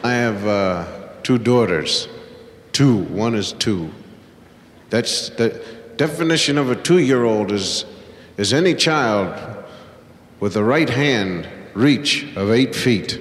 I have two daughters. Two. One is two. That's the definition of a 2-year-old is any child with the right hand reach of 8 feet.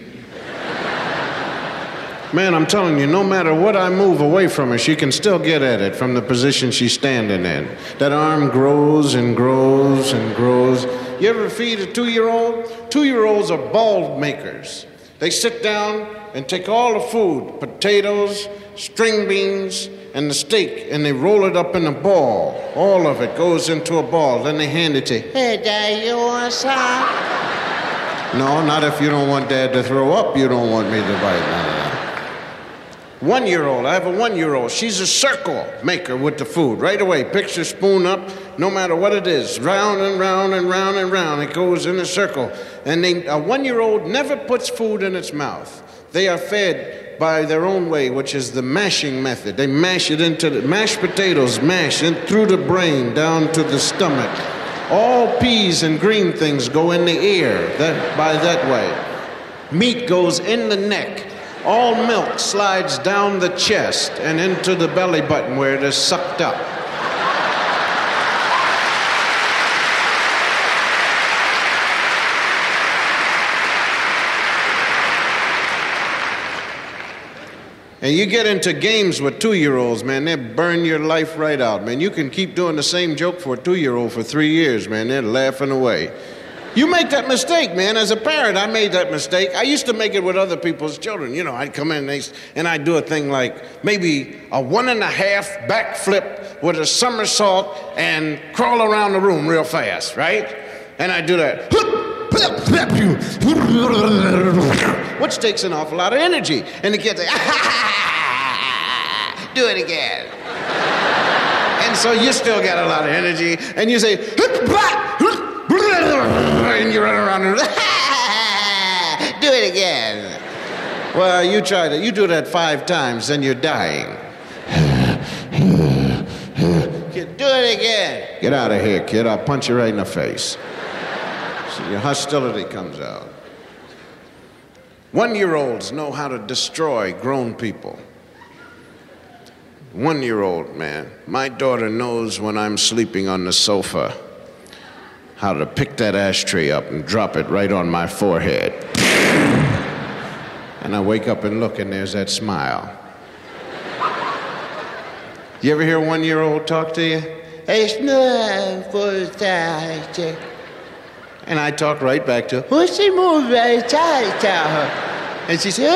Man, I'm telling you, no matter what I move away from her, she can still get at it from the position she's standing in. That arm grows and grows and grows. You ever feed a 2-year-old? 2-year-olds are ball makers. They sit down and take all the food, potatoes, string beans, and the steak, and they roll it up in a ball. All of it goes into a ball. Then they hand it to you. Hey, Dad, you want some? No, not if you don't want Dad to throw up. You don't want me to bite. No. 1-year-old, I have a 1-year-old. She's a circle maker with the food. Right away, picks her spoon up, no matter what it is. Round and round and round and round. It goes in a circle. And a 1-year-old never puts food in its mouth. They are fed by their own way, which is the mashing method. They mash it into the mashed potatoes, mash in through the brain, down to the stomach. All peas and green things go in the ear by that way. Meat goes in the neck. All milk slides down the chest and into the belly button where it is sucked up. And you get into games with 2-year-olds, man, they burn your life right out, man. You can keep doing the same joke for a 2-year-old for 3 years, man. They're laughing away. You make that mistake, man. As a parent, I made that mistake. I used to make it with other people's children. You know, I'd come in and I'd do a thing like maybe a 1.5 backflip with a somersault and crawl around the room real fast, right? And I'd do that. Which takes an awful lot of energy. And the kids say, do it again. And so you still got a lot of energy. And you say, and you run around and do it again. Well, you try that. You do that 5 times, then you're dying. Kid, do it again. Get out of here, kid. I'll punch you right in the face. So your hostility comes out. 1-year-olds know how to destroy grown people. 1-year-old, man. My daughter knows when I'm sleeping on the sofa how to pick that ashtray up and drop it right on my forehead. And I wake up and look, and there's that smile. You ever hear a 1-year-old talk to you? It's not for that. And I talk right back to her. What's the move right to And she said,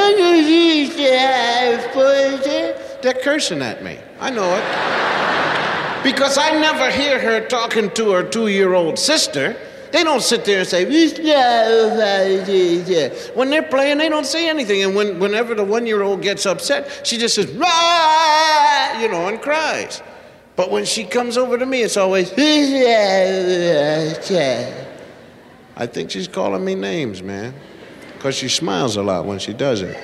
they're cursing at me. I know it. Because I never hear her talking to her 2-year-old sister. They don't sit there and say, when they're playing, they don't say anything. And whenever the 1-year-old gets upset, she just says, rah, and cries. But when she comes over to me, it's always, I think she's calling me names, man. Because she smiles a lot when she does it.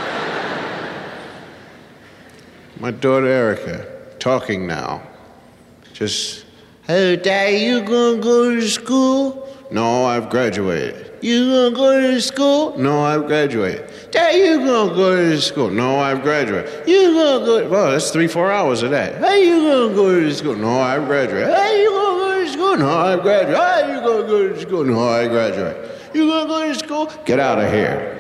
My daughter Erica, talking now. Just, hey, Dad, you gonna go to school? No, I've graduated. You gonna go to school? No, I've graduated. Dad, you gonna go to school? No, I've graduated. You gonna go? Well, that's 3-4 hours of that. Hey, you gonna go to school? No, I've graduated. Hey, you gonna go to school? No, I've graduated. Hey, you gonna go to school? No, I graduated. You gonna go to school? Get out of here.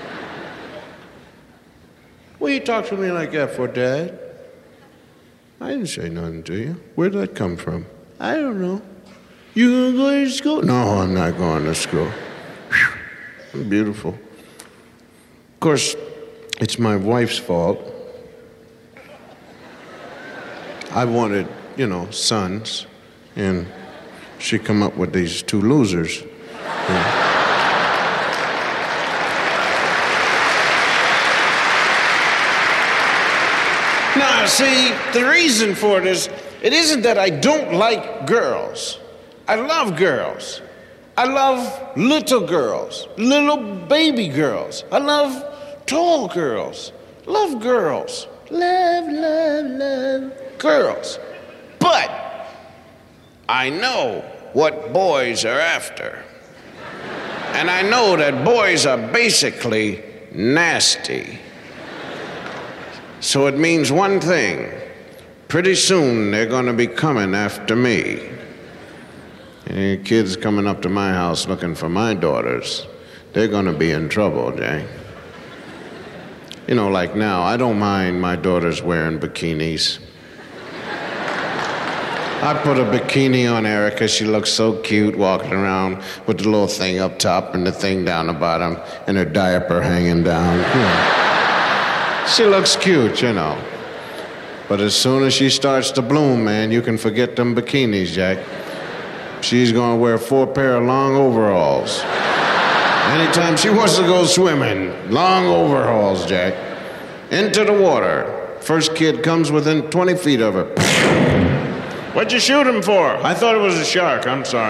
What you talk to me like that for, Dad? I didn't say nothing to you. Where'd that come from? I don't know. You gonna go to school? No, I'm not going to school. Whew. Beautiful. Of course, it's my wife's fault. I wanted, sons, and she come up with these 2 losers. Yeah. Now, see, the reason for it isn't that I don't like girls. I love girls. I love little girls, little baby girls. I love tall girls. Love girls. Love girls. But I know what boys are after. And I know that boys are basically nasty. So it means one thing. Pretty soon they're going to be coming after me. Any kids coming up to my house looking for my daughters, they're going to be in trouble, Jay. You know, like now, I don't mind my daughters wearing bikinis. I put a bikini on Erica. She looks so cute walking around with the little thing up top and the thing down the bottom and her diaper hanging down. She looks cute, you know. But as soon as she starts to bloom, man, you can forget them bikinis, Jack. She's going to wear 4 pair of long overalls. Anytime she wants to go swimming, long overalls, Jack. Into the water. First kid comes within 20 feet of her. What'd you shoot him for? I thought it was a shark. I'm sorry.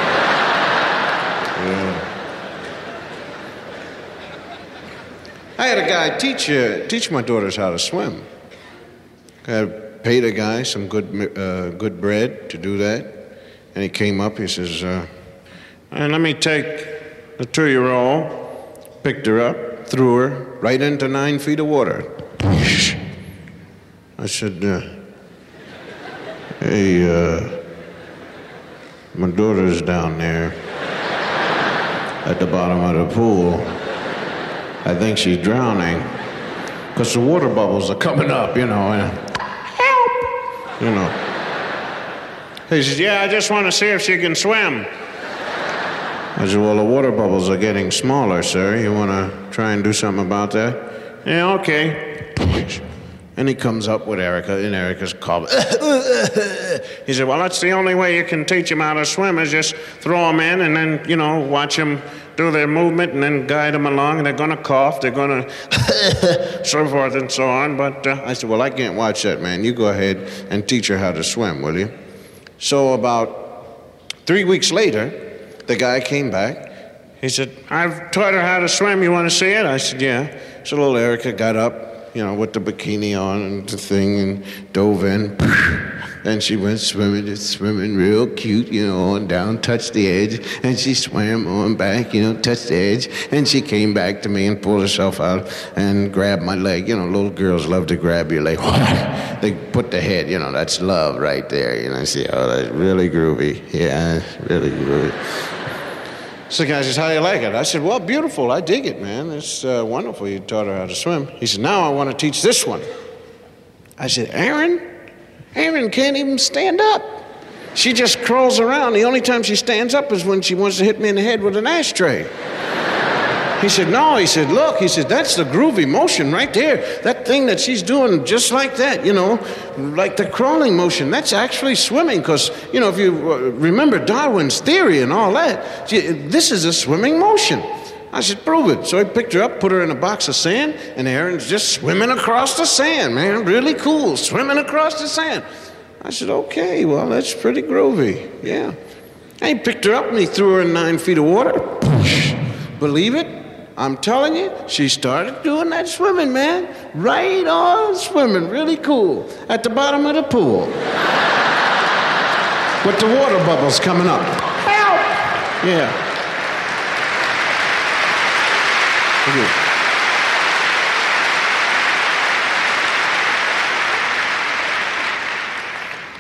I had a guy teach my daughters how to swim. I paid a guy some good bread to do that. And he came up, he says, let me take the 2-year-old, picked her up, threw her right into 9 feet of water. I said, hey, my daughter's down there at the bottom of the pool. I think she's drowning because the water bubbles are coming up, you know, and help, you know. He says, yeah, I just want to see if she can swim. I said, well, the water bubbles are getting smaller, sir. You want to try and do something about that? Yeah, okay. And he comes up with Erica, and Erica's calm. He said, well, that's the only way you can teach them how to swim is just throw them in and then, you know, watch them do their movement and then guide them along, and they're going to cough, they're going to so forth and so on. But I said, well, I can't watch that, man. You go ahead and teach her how to swim, will you? So about 3 weeks later, the guy came back. He said, I've taught her how to swim. You want to see it? I said, yeah. So little Erica got up, you know, with the bikini on and the thing and dove in. And she went swimming, just swimming real cute, you know, on down, touched the edge. And she swam on back, you know, touched the edge. And she came back to me and pulled herself out and grabbed my leg. You know, little girls love to grab your leg. They put the head, you know, that's love right there. You know, I see, oh, that's really groovy. Yeah, really groovy. So the guy says, how do you like it? I said, well, beautiful. I dig it, man. It's wonderful. You taught her how to swim. He said, now I want to teach this one. I said, Aaron can't even stand up. She just crawls around. The only time she stands up is when she wants to hit me in the head with an ashtray. He said, no. He said, look. He said, that's the groovy motion right there. That thing that she's doing just like that, you know, like the crawling motion. That's actually swimming because, you know, if you remember Darwin's theory and all that, this is a swimming motion. I said, prove it. So I picked her up, put her in a box of sand, and Aaron's just swimming across the sand, man. Really cool, swimming across the sand. I said, okay, well, that's pretty groovy, yeah. And he picked her up and he threw her in 9 feet of water. Believe it? I'm telling you, she started doing that swimming, man. Right on swimming, really cool, at the bottom of the pool. With the water bubbles coming up. Help! Yeah. Thank you.